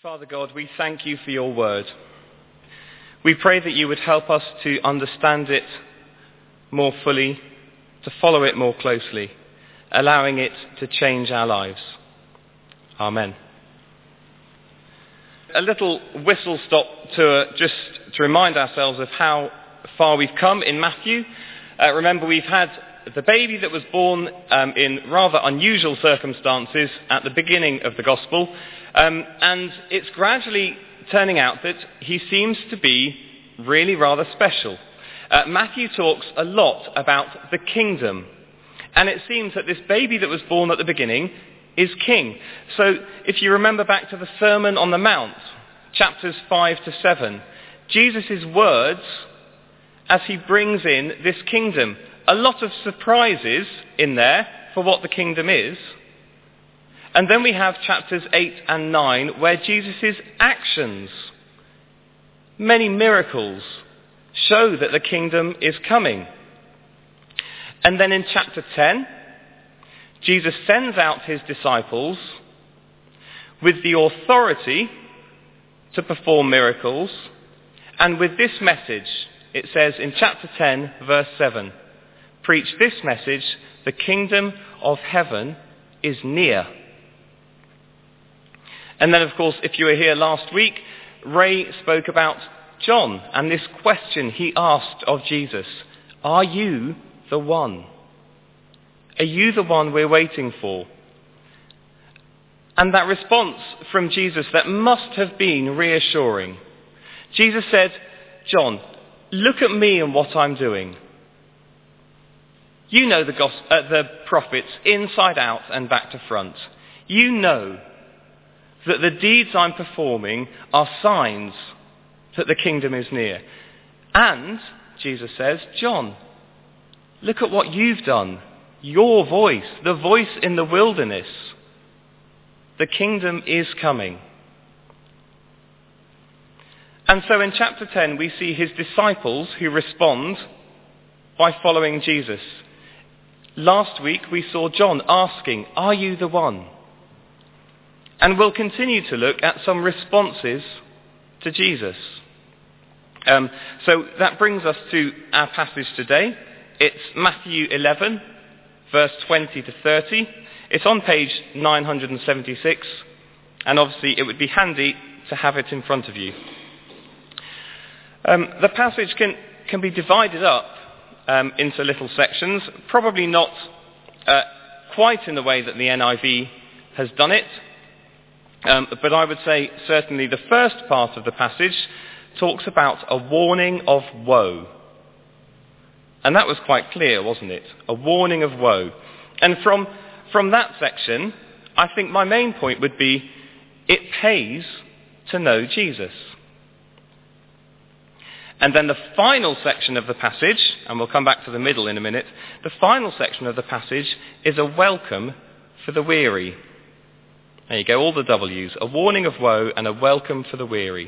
Father God, we thank you for your word. We pray that you would help us to understand it more fully, to follow it more closely, allowing it to change our lives. Amen. A little whistle stop tour just to remind ourselves of how far we've come in Matthew. Remember, we've had the baby that was born in rather unusual circumstances at the beginning of the gospel, and it's gradually turning out that he seems to be really rather special. Matthew talks a lot about the kingdom, and it seems that this baby that was born at the beginning is king. So if you remember back to the Sermon on the Mount, chapters 5 to 7, Jesus' words as he brings in this kingdom. A lot of surprises in there for what the kingdom is. And then we have chapters 8 and 9 where Jesus' actions, many miracles, show that the kingdom is coming. And then in chapter 10, Jesus sends out his disciples with the authority to perform miracles, and with this message. It says in chapter 10, verse 7, "Preach this message, the kingdom of heaven is near." And then, of course, if you were here last week, Ray spoke about John and this question he asked of Jesus. Are you the one? Are you the one we're waiting for? And that response from Jesus that must have been reassuring. Jesus said, John, look at me and what I'm doing. You know the prophets inside out and back to front. You know that the deeds I'm performing are signs that the kingdom is near. And, Jesus says, John, look at what you've done. Your voice, the voice in the wilderness. The kingdom is coming. And so in chapter 10 we see his disciples who respond by following Jesus. Last week we saw John asking, are you the one? And we'll continue to look at some responses to Jesus. So that brings us to our passage today. It's Matthew 11, verse 20 to 30. It's on page 976, and obviously it would be handy to have it in front of you. The passage can be divided up into little sections, probably not quite in the way that the NIV has done it, but I would say certainly the first part of the passage talks about a warning of woe. And that was quite clear, wasn't it? A warning of woe. And from that section, I think my main point would be, it pays to know Jesus. And then the final section of the passage, and we'll come back to the middle in a minute, the final section of the passage is a welcome for the weary. There you go, all the W's. A warning of woe and a welcome for the weary.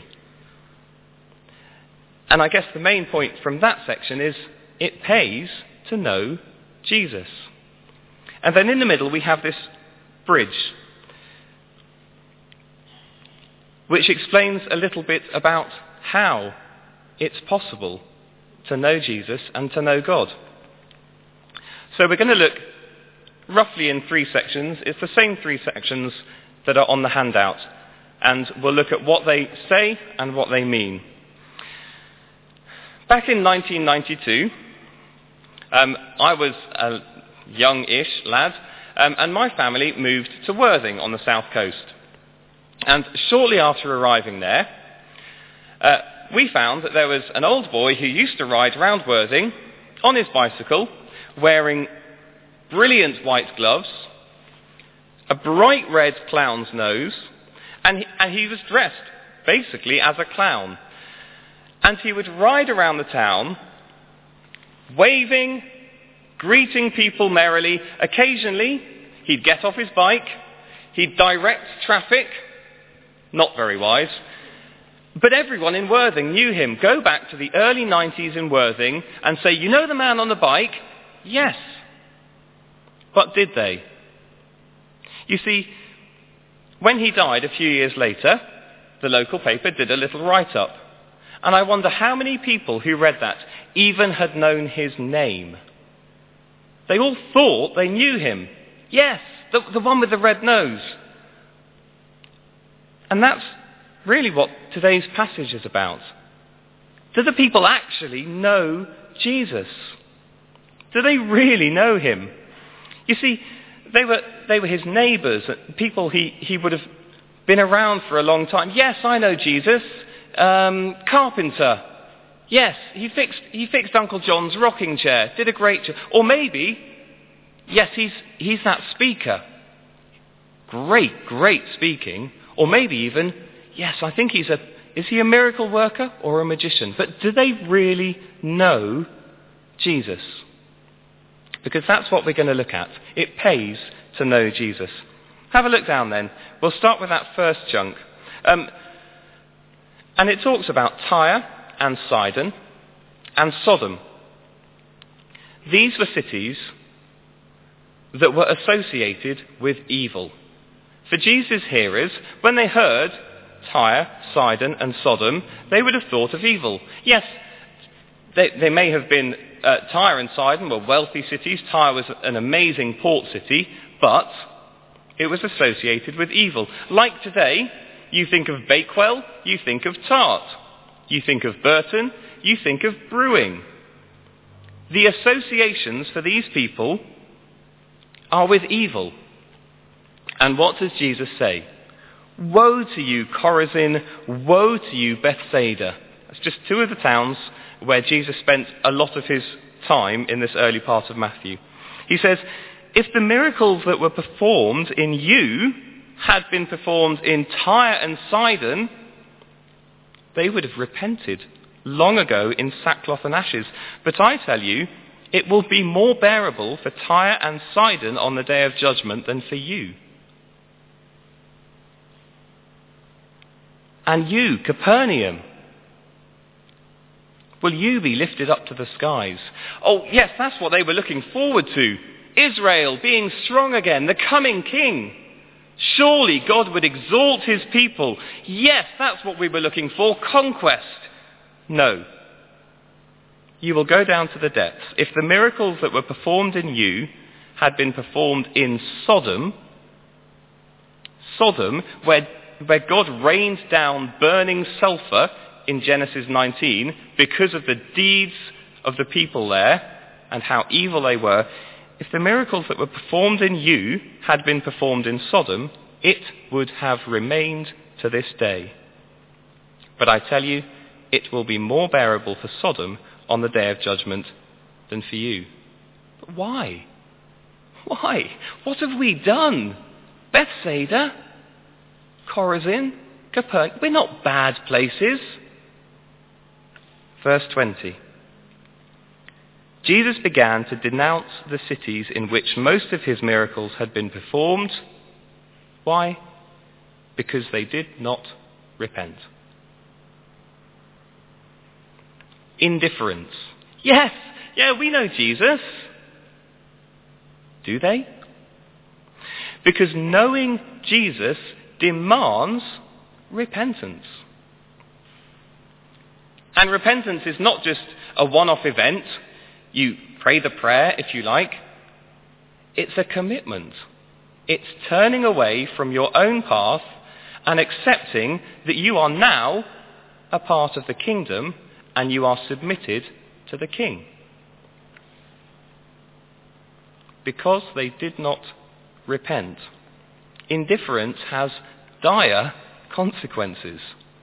And I guess the main point from that section is, it pays to know Jesus. And then in the middle we have this bridge, which explains a little bit about how it's possible to know Jesus and to know God. So we're going to look roughly in three sections. It's the same three sections that are on the handout. And we'll look at what they say and what they mean. Back in 1992, I was a young-ish lad, and my family moved to Worthing on the south coast. And shortly after arriving there, we found that there was an old boy who used to ride around Worthing on his bicycle, wearing brilliant white gloves, a bright red clown's nose, and he was dressed basically as a clown. And he would ride around the town, waving, greeting people merrily. Occasionally, he'd get off his bike, he'd direct traffic, not very wise, but everyone in Worthing knew him. Go back to the early 90s in Worthing and say, you know the man on the bike? Yes. But did they? You see, when he died a few years later, the local paper did a little write-up. And I wonder how many people who read that even had known his name. They all thought they knew him. Yes, the one with the red nose. And that's really what today's passage is about. Do the people actually know Jesus? Do they really know him? You see, they were his neighbours, people he would have been around for a long time. Yes, I know Jesus. Carpenter. Yes, he fixed Uncle John's rocking chair. Did a great job. Or maybe, yes, he's that speaker. Great speaking. Or maybe even, yes, I think is he a miracle worker or a magician? But do they really know Jesus? Because that's what we're going to look at. It pays to know Jesus. Have a look down then. We'll start with that first chunk. And it talks about Tyre and Sidon and Sodom. These were cities that were associated with evil. For Jesus' hearers, when they heard Tyre, Sidon and Sodom, they would have thought of evil. Yes, they may have been, Tyre and Sidon were wealthy cities. Tyre was an amazing port city, but it was associated with evil. Like today, you think of Bakewell, you think of Tart. You think of Burton, you think of brewing. The associations for these people are with evil. And what does Jesus say? Woe to you, Chorazin! Woe to you, Bethsaida! That's just two of the towns where Jesus spent a lot of his time in this early part of Matthew. He says, if the miracles that were performed in you had been performed in Tyre and Sidon, they would have repented long ago in sackcloth and ashes. But I tell you, it will be more bearable for Tyre and Sidon on the day of judgment than for you. And you, Capernaum, will you be lifted up to the skies? Oh, yes, that's what they were looking forward to. Israel being strong again, the coming king. Surely God would exalt his people. Yes, that's what we were looking for, conquest. No. You will go down to the depths. If the miracles that were performed in you had been performed in Sodom, where God rained down burning sulfur in Genesis 19 because of the deeds of the people there and how evil they were, if the miracles that were performed in you had been performed in Sodom, it would have remained to this day. But I tell you, it will be more bearable for Sodom on the day of judgment than for you. But why? Why? What have we done? Bethsaida? Chorazin? Capernaum? We're not bad places. Verse 20. Jesus began to denounce the cities in which most of his miracles had been performed. Why? Because they did not repent. Indifference. Yes, we know Jesus. Do they? Because knowing Jesus demands repentance. And repentance is not just a one-off event. You pray the prayer, if you like. It's a commitment. It's turning away from your own path and accepting that you are now a part of the kingdom and you are submitted to the king. Because they did not repent. Indifference has dire consequences.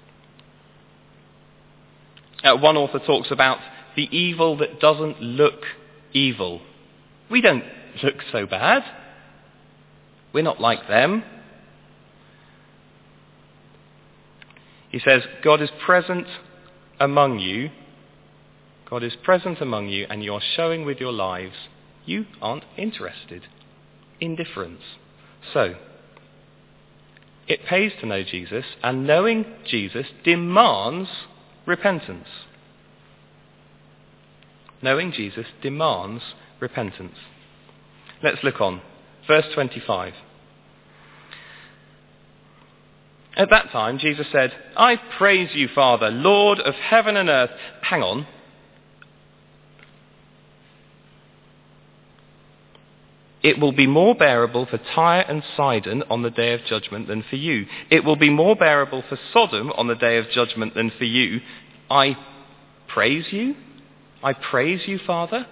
One author talks about the evil that doesn't look evil. We don't look so bad. We're not like them. He says, God is present among you. God is present among you, and you are showing with your lives you aren't interested. Indifference. So, it pays to know Jesus, and knowing Jesus demands repentance. Knowing Jesus demands repentance. Let's look on. Verse 25. At that time, Jesus said, "I praise you, Father, Lord of heaven and earth." Hang on. "It will be more bearable for Tyre and Sidon on the day of judgment than for you. It will be more bearable for Sodom on the day of judgment than for you. I praise you? I praise you, Father?"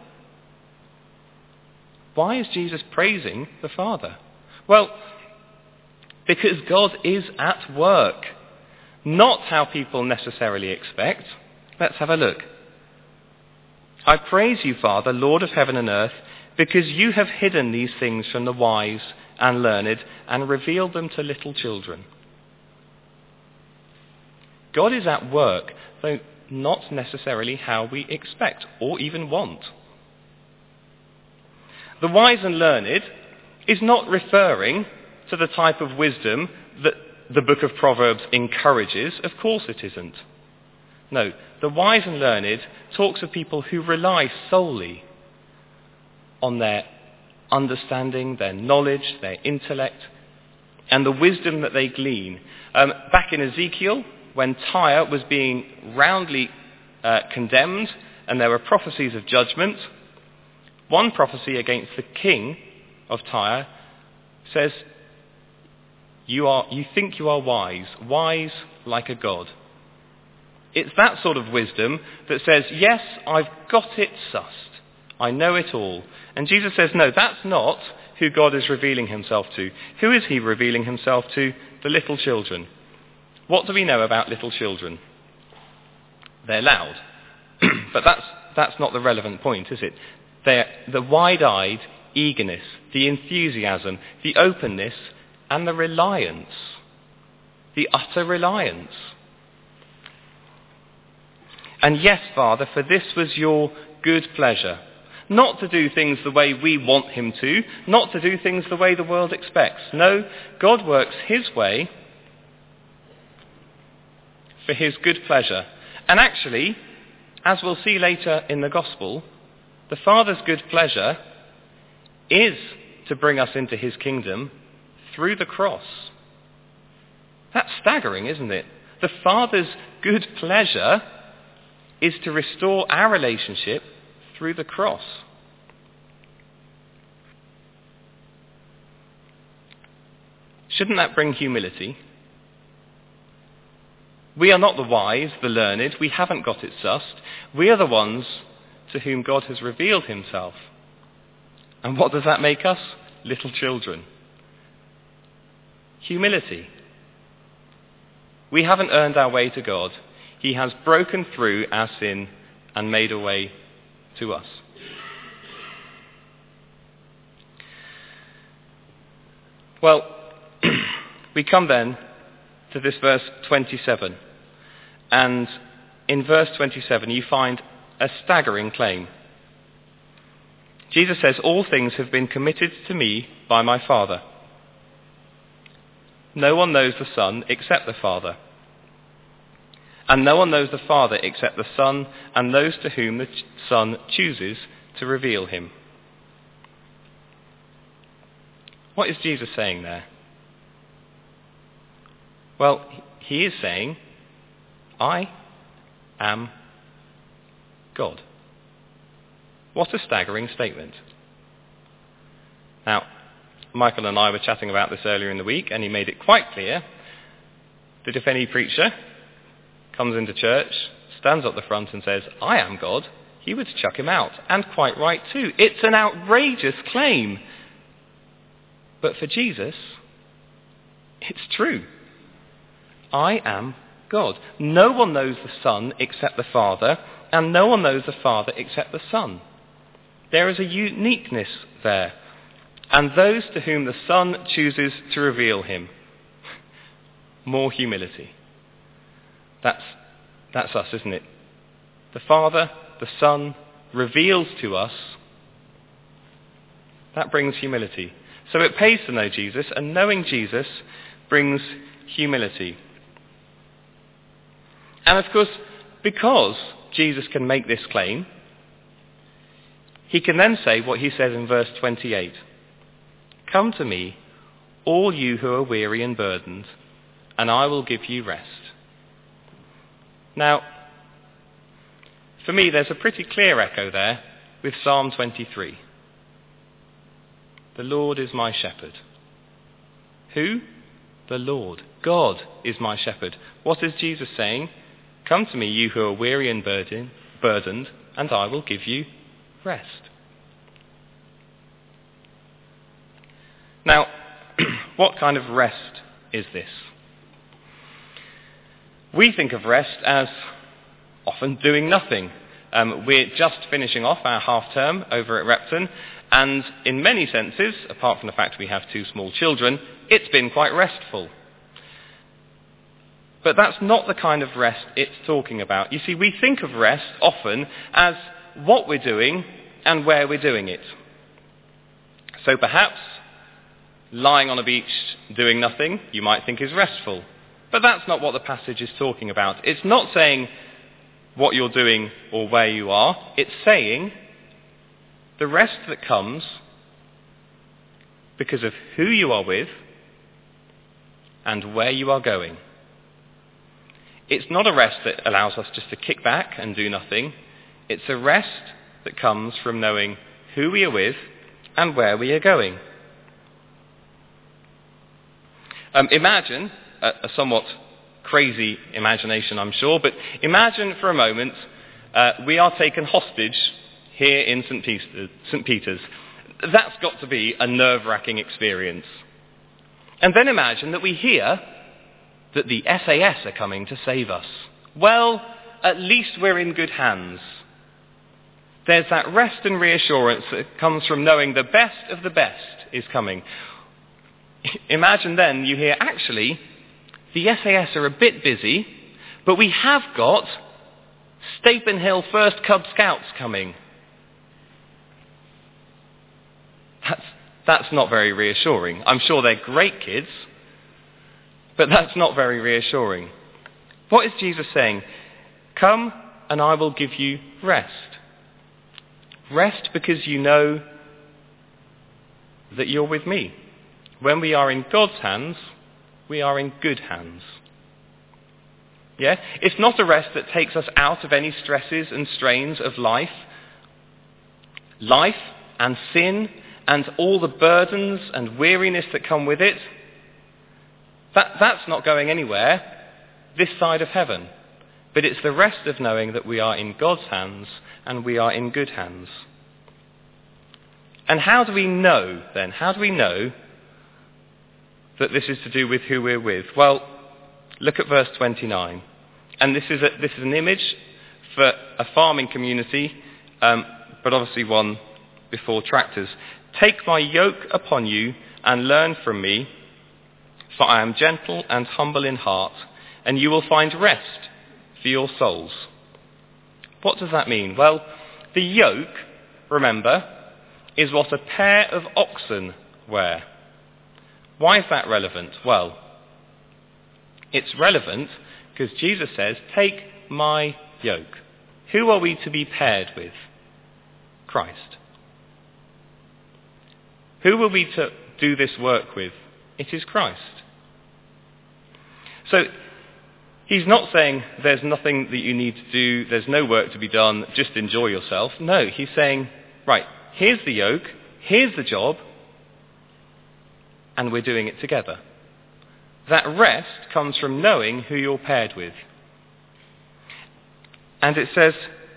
Why is Jesus praising the Father? Well, because God is at work. Not how people necessarily expect. Let's have a look. "I praise you, Father, Lord of heaven and earth, because you have hidden these things from the wise and learned and revealed them to little children." God is at work, though not necessarily how we expect or even want. The wise and learned is not referring to the type of wisdom that the book of Proverbs encourages. Of course it isn't. No, the wise and learned talks of people who rely solely on their understanding, their knowledge, their intellect, and the wisdom that they glean. Back in Ezekiel, when Tyre was being roundly condemned and there were prophecies of judgment, one prophecy against the king of Tyre says, you think you are wise like a god. It's that sort of wisdom that says, yes, I've got it sussed. I know it all. And Jesus says, no, that's not who God is revealing himself to. Who is he revealing himself to? The little children. What do we know about little children? They're loud. But that's not the relevant point, is it? They're the wide-eyed eagerness, the enthusiasm, the openness, and the reliance. The utter reliance. "And yes, Father, for this was your good pleasure." Not to do things the way we want him to, not to do things the way the world expects. No, God works his way for his good pleasure. And actually, as we'll see later in the Gospel, the Father's good pleasure is to bring us into his kingdom through the cross. That's staggering, isn't it? The Father's good pleasure is to restore our relationship through the cross. Shouldn't that bring humility? We are not the wise, the learned. We haven't got it sussed. We are the ones to whom God has revealed himself. And what does that make us? Little children. Humility. We haven't earned our way to God. He has broken through our sin and made a way to us. Well, we come then to this verse 27. And in verse 27 you find a staggering claim. Jesus says, "All things have been committed to me by my Father. No one knows the Son except the Father. And no one knows the Father except the Son and those to whom the Son chooses to reveal him." What is Jesus saying there? Well, he is saying, I am God. What a staggering statement. Now, Michael and I were chatting about this earlier in the week, and he made it quite clear that if any preacher comes into church, stands up the front and says, I am God, he would chuck him out. And quite right too. It's an outrageous claim. But for Jesus, it's true. I am God. No one knows the Son except the Father, and no one knows the Father except the Son. There is a uniqueness there. And those to whom the Son chooses to reveal him. More humility. That's us, isn't it? The Father, the Son, reveals to us. That brings humility. So it pays to know Jesus, and knowing Jesus brings humility. And of course, because Jesus can make this claim, he can then say what he says in verse 28. Come to me, all you who are weary and burdened, and I will give you rest. Now, for me, there's a pretty clear echo there with Psalm 23. The Lord is my shepherd. Who? The Lord. God is my shepherd. What is Jesus saying? Come to me, you who are weary and burdened, and I will give you rest. Now, what kind of rest is this? We think of rest as often doing nothing. We're just finishing off our half-term over at Repton, and in many senses, apart from the fact we have 2 small children, it's been quite restful. But that's not the kind of rest it's talking about. You see, we think of rest often as what we're doing and where we're doing it. So perhaps lying on a beach doing nothing you might think is restful. But that's not what the passage is talking about. It's not saying what you're doing or where you are. It's saying the rest that comes because of who you are with and where you are going. It's not a rest that allows us just to kick back and do nothing. It's a rest that comes from knowing who we are with and where we are going. Imagine, a somewhat crazy imagination I'm sure, but imagine for a moment we are taken hostage here in St. Peter's. That's got to be a nerve-wracking experience. And then imagine that we hear that the SAS are coming to save us. Well, at least we're in good hands. There's that rest and reassurance that comes from knowing the best of the best is coming. Imagine then you hear, actually, the SAS are a bit busy, but we have got Stapenhill First Cub Scouts coming. That's not very reassuring. I'm sure they're great kids, but that's not very reassuring. What is Jesus saying? Come and I will give you rest. Rest because you know that you're with me. When we are in God's hands, we are in good hands. Yeah? It's not a rest that takes us out of any stresses and strains of life. Life and sin and all the burdens and weariness that come with it, that's not going anywhere this side of heaven. But it's the rest of knowing that we are in God's hands and we are in good hands. And how do we know then? How do we know that this is to do with who we're with? Well, look at verse 29. And this is an image for a farming community, but obviously one before tractors. Take my yoke upon you and learn from me, for I am gentle and humble in heart, and you will find rest for your souls. What does that mean? Well, the yoke, remember, is what a pair of oxen wear. Why is that relevant? Well, it's relevant because Jesus says, take my yoke. Who are we to be paired with? Christ. Who are we to do this work with? It is Christ. So, he's not saying there's nothing that you need to do, there's no work to be done, just enjoy yourself. No, he's saying, right, here's the yoke, here's the job, and we're doing it together. That rest comes from knowing who you're paired with. And it says,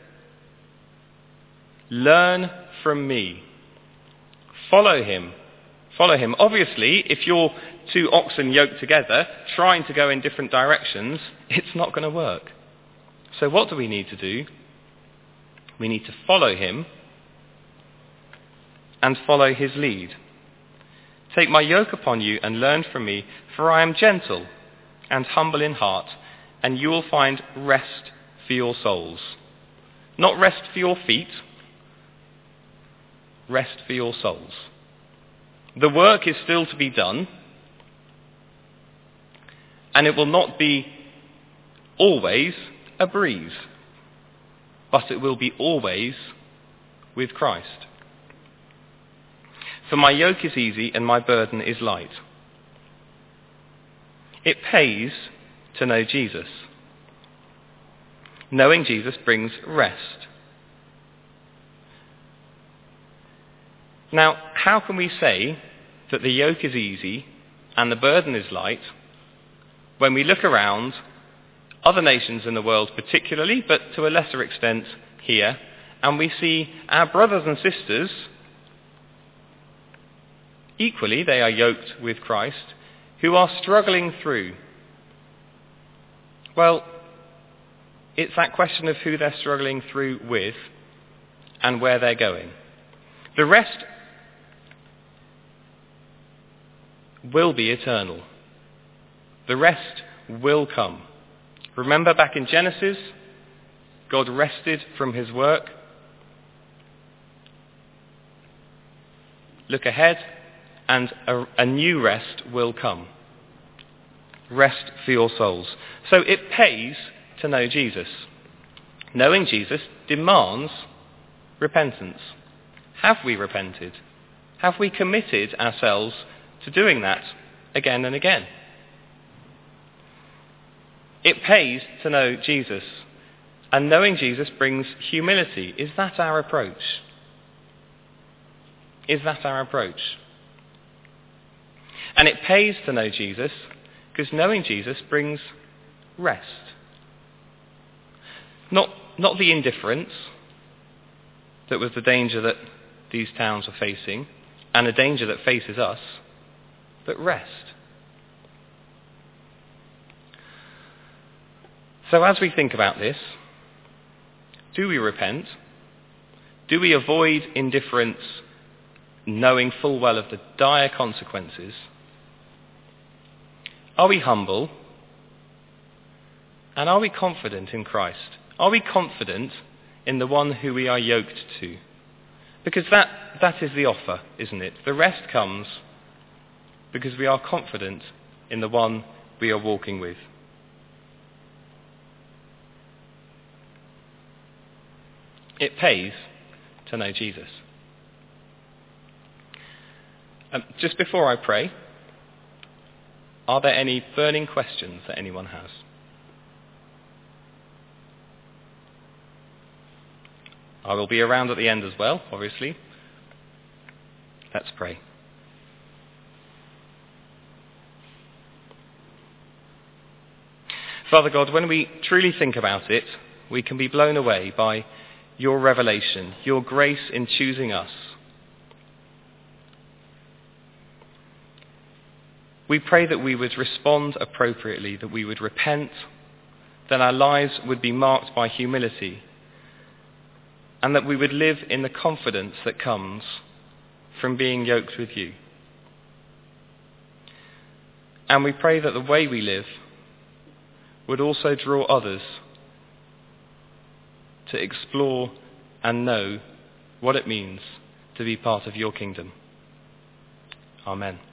learn from me. Follow him. Follow him. Obviously, if you're 2 oxen yoked together, trying to go in different directions, it's not going to work. So what do we need to do? We need to follow him and follow his lead. Take my yoke upon you and learn from me, for I am gentle and humble in heart, and you will find rest for your souls. Not rest for your feet, rest for your souls. The work is still to be done, and it will not be always a breeze, but it will be always with Christ. For my yoke is easy and my burden is light. It pays to know Jesus. Knowing Jesus brings rest. Now, how can we say that the yoke is easy and the burden is light when we look around other nations in the world particularly, but to a lesser extent here, and we see our brothers and sisters, equally they are yoked with Christ, who are struggling through? Well, it's that question of who they're struggling through with and where they're going. The rest will be eternal. The rest will come. Remember back in Genesis, God rested from his work. Look ahead, and a new rest will come. Rest for your souls. So it pays to know Jesus. Knowing Jesus demands repentance. Have we repented? Have we committed ourselves to doing that again and again? It pays to know Jesus. And knowing Jesus brings humility. Is that our approach? Is that our approach? And it pays to know Jesus because knowing Jesus brings rest. Not the indifference that was the danger that these towns are facing and the danger that faces us, but rest. So as we think about this, do we repent? Do we avoid indifference, knowing full well of the dire consequences? Are we humble? And are we confident in Christ? Are we confident in the one who we are yoked to? Because that is the offer, isn't it? The rest comes because we are confident in the one we are walking with. It pays to know Jesus. Just before I pray, are there any burning questions that anyone has? I will be around at the end as well, obviously. Let's pray. Father God, when we truly think about it, we can be blown away by your revelation, your grace in choosing us. We pray that we would respond appropriately, that we would repent, that our lives would be marked by humility, and that we would live in the confidence that comes from being yoked with you. And we pray that the way we live would also draw others to explore and know what it means to be part of your kingdom. Amen.